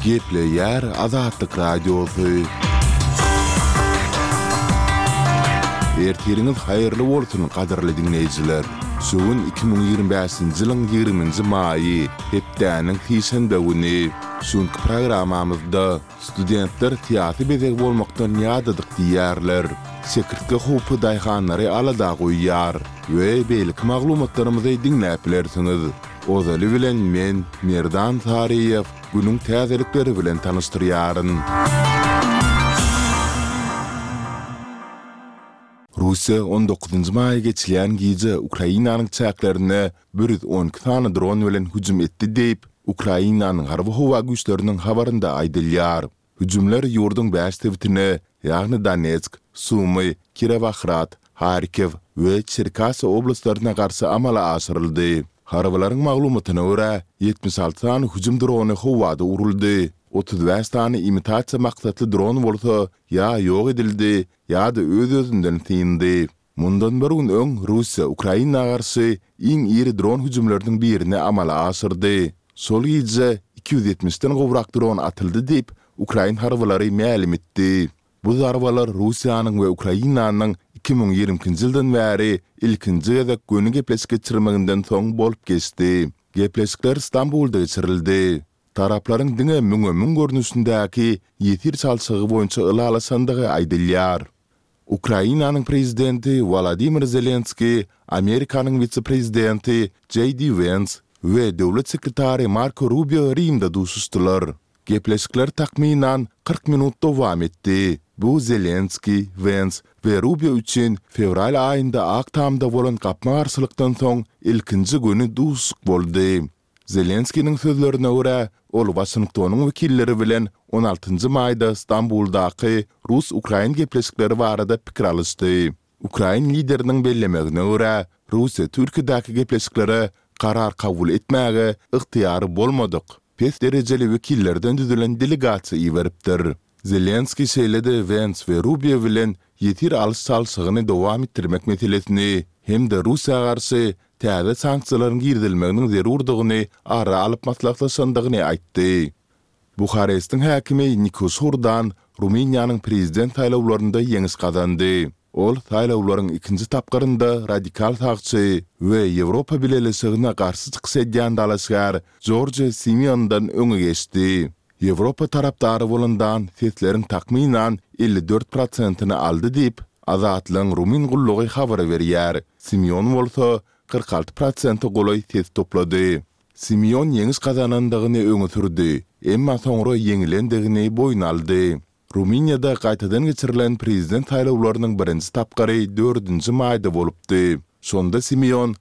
Geple yer Azatlyk radiosu. Ertiriniz hayırlı bolsun kadarly dinleyijiler. Şuun 2025-nji ýylyň 20-nji maýy hepdäniň hiýşende güni. Şuňky programamyzda studentler teatr bezek bolmakdan ýadadyk diýerler. Sekirtge hupy daýhanlary alada goýýar we beýlik maglumatlarymyzy dinläp bilersiňiz. Ozaly bilen men Merdan Tariýew günüň täzelikleri bilen tanıştyrýaryn. Russiya 19-njy maýy geçilýän gije Ukrainanyň çäklerine 112 tane dron bilen hüjüm etdi diýip Ukrainanyň harby howa güýçleriniň habarynda aýdylýar. Hüjümler ýurduň 5 tewtine, ýagny Donetsk, Sumy, Kirovohrad, Harkiv we Cherkasy oblaslaryna garşy amala aşyryldy. Harabaların maglumatyna görä 76 tane hüjüm drony howada uruldy. 35 tane imitasiýa maksatly dron bolsa ýa ýok edildi, ýa-da öz-özünden tindi. Mundan bir gün öň Russiya Ukraina garşy iň iri dron hüjümleriniň birini amala aşyrdy. Sol gije 270-den gowrak dron atyldy diýip Ukraina harabalary ma'lum etdi. Bu zarbalar Russiýanyň we Ukrainanyň 2020-nji ýyldan bäri ilkinji gezek göni gepleşik geçirmeginden soň bolup geçdi. Gepleşikler İstanbulda geçirildi. Taraplaryň diňe müňe görnüşindäki ýetir çalşygy boýunça ylala sandygy aýdylýar. Ukrainanyň prezidenti Volodymyr Zelenski, Amerikanyň vice-prezidenti J.D. Vance we döwlet sekretary Marco Rubio Rimde duşuşdylar. Gepleşikler takminan 40 minut dowam etdi. Bu Zelenski, Vance we Rubio üçin fevral aýynda Aktamda bolan gapma garşylykdan soň ilkinji güni duşuk boldy. Zelenski'nin sözlerine göre, ol Washington'un wekilleri bilen 16-njy maýda İstanbuldaky Rus-Ukrain gepleşikleri barada pikir alışdy. Ukrain lideriniň bellemegine göre, Russiýa Türkiýedäki gepleşikleri karar kabul etmäge ygtyýary bolmadyk. Pes derejeli wekillerden düzülen delegasiýa iweripdir. Zelenski şeýledi Vance we Rubio bilen ýetir alys-salşygyny dowam etdirmek meselesini hem-de Russiýa garşy täze sanksiýalaryň girdilmeginiň zerurdygyny ara alyp maslahatlaşandygyny aýtdy. Buharestiň häkimi Nikos Hurdan Ruminiýanyň prezident saýlawlarynda ýeňis gazandy. Ol saýlawlaryň ikinji tapgyrynda radikal sagçy we Ýewropa Birleşigine garşy çykyş edýän dalaşgar George Simeondan öňe geçdi. Ýewropa tarapdary bolandan sesleriň takminan 54%-ni aldy diýip Azatlyň Rumin gullugy habar berýär. Simeon bolsa 46% golay ses toplady. Simeon ýeňis gazanandygyny öňe sürdi, emma soňra ýeňilendigini boýun aldy. Ruminiýada gaýtadan geçirilen prezident saýlawlarynyň birinji tapgary 4-nji maýda bolupdy. Şonda Simeon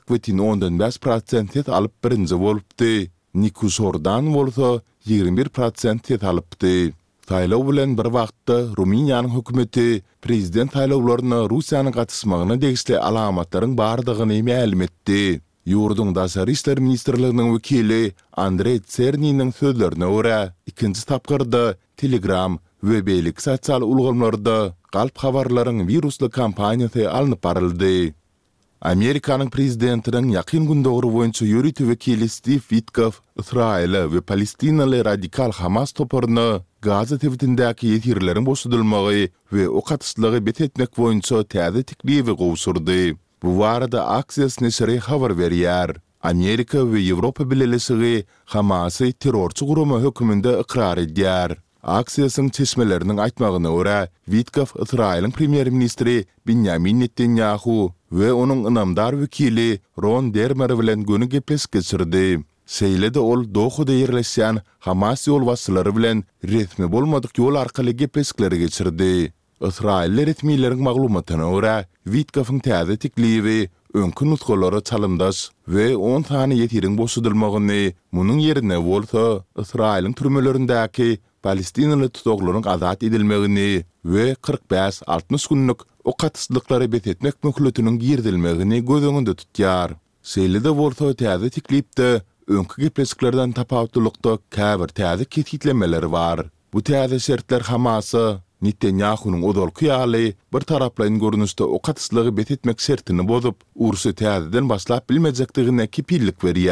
40,5% ses alyp birinji bolupdy. Nikos Hurdan bolsa 21% ses alypdy. Saýlaw bilen bir wagtda Ruminiýanyň hökümeti prezident saýlawlaryna Russiýanyň gatysmagyna degişli alamatlaryň bardygyny ma'lum etdi. Ýurduň daşary işler ministrliginiň wekili Andrey Tsernyň sözlerine görä, ikinji tapgyrda Telegram we beýlik sosial ulgamlarda galp habarlaryň virusly kampaniýasy alınıp baryldy. Amerikanyň prezidentiniň ýakyn gündogry boýunça ýörüti wekili Steve Witkoff, Israel we Palestinaly radikal Hamas toparyny Gaza tewtindäki ýetirleriň boşadylmagy we o gatyslygy betetmek boýunça täze teklifi gowsurdy. Bu barada Axios neşri habar berýär. Amerika we Ýewropa Birleşigi Hamasy terrorçy gurumy höküminde ikrar edýär. Axios'yň çeşmeleriniň aýtmagyna görä, Witkoff Israeliň premier ministri Benjamin Netanyahu we onuň ynamdar wekili Ron Dermer bilen göni gepleşik geçirdi. Seýlede ol Dohuda ýerleşýän Hamas ýolbaşçylary bilen resmi bolmadyk ýol arkaly gepleşikleri geçirdi. Israil resmiýetleriň maglumatyna görä, Witkoffyň täze teklifi öňkü nutgalary çalymdaş we 10 tane ýetiriň boşadylmagyny, munyň ýerine bolsa Israiliň türmelerindäki Palestinaly tutuklaryň azat edilmegini we 45-60 günlük o gatyslyklary betetmek möhletiniň girdilmegini göz öňünde tutýar. Seýlede bolsa täze teklipde öňkü gepleşiklerden tapawutlykda käbir täze ketitlemeleri bar. Bu täze şertler Hamasy Netanyahu'nun odolky ýaly bir taraplaryň görnüşde o gatyslygy betetmek şertini bozup, ursy täzeden başlap bilmejekdigine kepillik berýär.